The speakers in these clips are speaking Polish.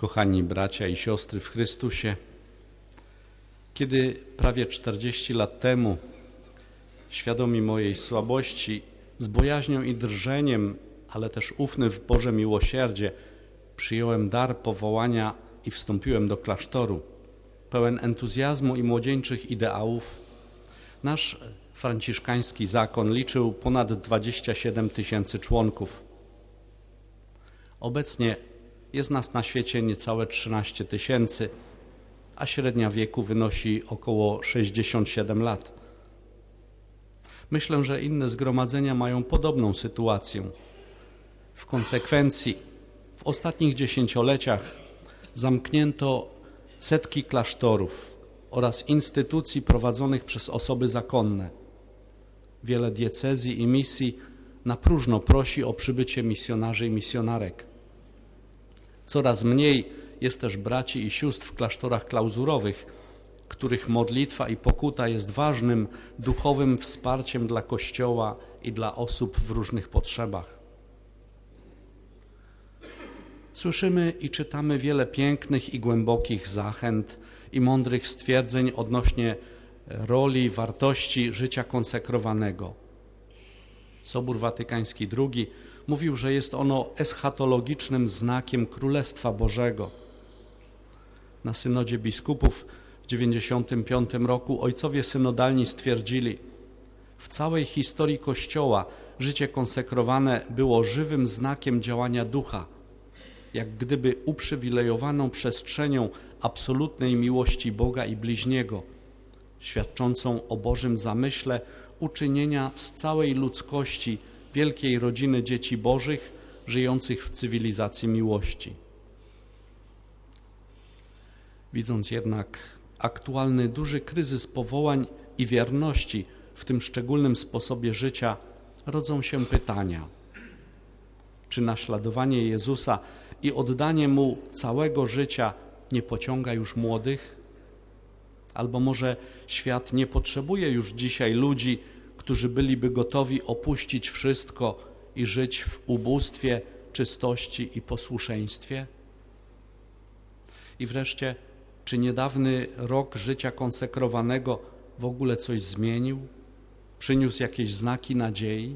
Kochani bracia i siostry w Chrystusie, kiedy prawie 40 lat temu, świadomi mojej słabości, z bojaźnią i drżeniem, ale też ufny w Boże miłosierdzie, przyjąłem dar powołania i wstąpiłem do klasztoru, pełen entuzjazmu i młodzieńczych ideałów, nasz franciszkański zakon liczył ponad 27 000 członków. Obecnie jest nas na świecie niecałe 13 000, a średnia wieku wynosi około 67 lat. Myślę, że inne zgromadzenia mają podobną sytuację. W konsekwencji w ostatnich dziesięcioleciach zamknięto setki klasztorów oraz instytucji prowadzonych przez osoby zakonne. Wiele diecezji i misji na próżno prosi o przybycie misjonarzy i misjonarek. Coraz mniej jest też braci i sióstr w klasztorach klauzurowych, których modlitwa i pokuta jest ważnym duchowym wsparciem dla Kościoła i dla osób w różnych potrzebach. Słyszymy i czytamy wiele pięknych i głębokich zachęt i mądrych stwierdzeń odnośnie roli, wartości życia konsekrowanego. Sobór Watykański II mówił, że jest ono eschatologicznym znakiem Królestwa Bożego. Na synodzie biskupów w 1995 roku ojcowie synodalni stwierdzili: w całej historii Kościoła życie konsekrowane było żywym znakiem działania Ducha, jak gdyby uprzywilejowaną przestrzenią absolutnej miłości Boga i bliźniego, świadczącą o Bożym zamyśle uczynienia z całej ludzkości wielkiej rodziny dzieci Bożych, żyjących w cywilizacji miłości. Widząc jednak aktualny duży kryzys powołań i wierności w tym szczególnym sposobie życia, rodzą się pytania: czy naśladowanie Jezusa i oddanie Mu całego życia nie pociąga już młodych? Albo może świat nie potrzebuje już dzisiaj ludzi, którzy byliby gotowi opuścić wszystko i żyć w ubóstwie, czystości i posłuszeństwie? I wreszcie, czy niedawny rok życia konsekrowanego w ogóle coś zmienił? Przyniósł jakieś znaki nadziei?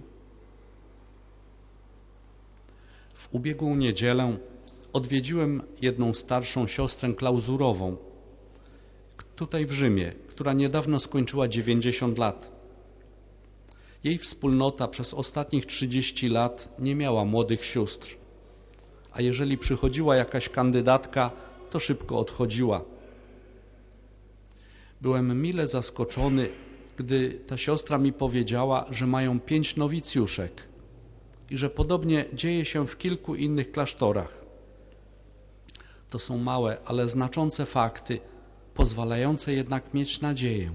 W ubiegłą niedzielę odwiedziłem jedną starszą siostrę klauzurową, tutaj w Rzymie, która niedawno skończyła 90 lat. Jej wspólnota przez ostatnich 30 lat nie miała młodych sióstr, a jeżeli przychodziła jakaś kandydatka, to szybko odchodziła. Byłem mile zaskoczony, gdy ta siostra mi powiedziała, że mają 5 nowicjuszek i że podobnie dzieje się w kilku innych klasztorach. To są małe, ale znaczące fakty, pozwalające jednak mieć nadzieję.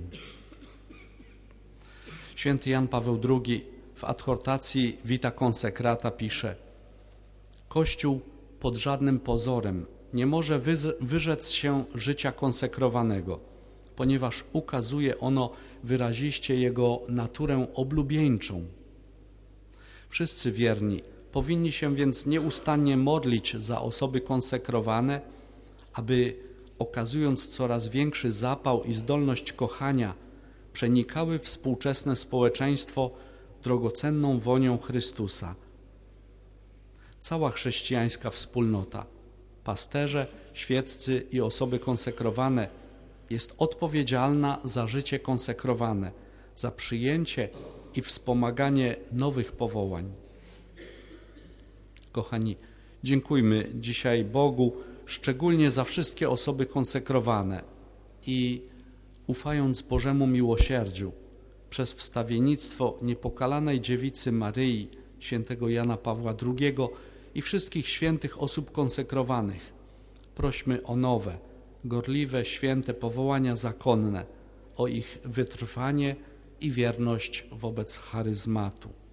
Święty Jan Paweł II w adhortacji Vita Consecrata pisze: Kościół pod żadnym pozorem nie może wyrzec się życia konsekrowanego, ponieważ ukazuje ono wyraziście jego naturę oblubieńczą. Wszyscy wierni powinni się więc nieustannie modlić za osoby konsekrowane, aby, okazując coraz większy zapał i zdolność kochania, przenikały współczesne społeczeństwo drogocenną wonią Chrystusa. Cała chrześcijańska wspólnota, pasterze, świeccy i osoby konsekrowane, jest odpowiedzialna za życie konsekrowane, za przyjęcie i wspomaganie nowych powołań. Kochani, dziękujmy dzisiaj Bogu szczególnie za wszystkie osoby konsekrowane i ufając Bożemu miłosierdziu przez wstawiennictwo niepokalanej dziewicy Maryi, świętego Jana Pawła II i wszystkich świętych osób konsekrowanych, prośmy o nowe, gorliwe, święte powołania zakonne, o ich wytrwanie i wierność wobec charyzmatu.